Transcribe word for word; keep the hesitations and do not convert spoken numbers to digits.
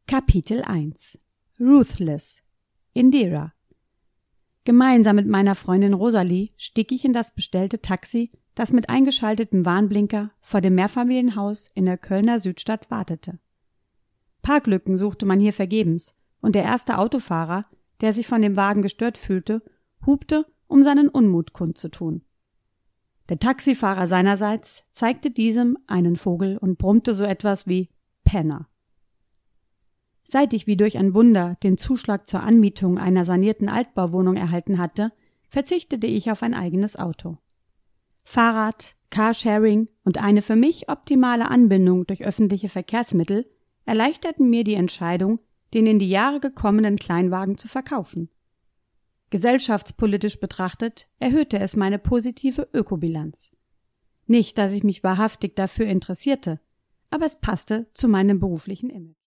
Kapitel eins Ruthless Indira. Gemeinsam mit meiner Freundin Rosalie stieg ich in das bestellte Taxi, das mit eingeschaltetem Warnblinker vor dem Mehrfamilienhaus in der Kölner Südstadt wartete. Parklücken suchte man hier vergebens, und der erste Autofahrer, der sich von dem Wagen gestört fühlte, hupte, um seinen Unmut kundzutun. Der Taxifahrer seinerseits zeigte diesem einen Vogel und brummte so etwas wie Penner. Seit ich wie durch ein Wunder den Zuschlag zur Anmietung einer sanierten Altbauwohnung erhalten hatte, verzichtete ich auf ein eigenes Auto. Fahrrad, Carsharing und eine für mich optimale Anbindung durch öffentliche Verkehrsmittel erleichterten mir die Entscheidung, den in die Jahre gekommenen Kleinwagen zu verkaufen. Gesellschaftspolitisch betrachtet erhöhte es meine positive Ökobilanz. Nicht, dass ich mich wahrhaftig dafür interessierte, aber es passte zu meinem beruflichen Image.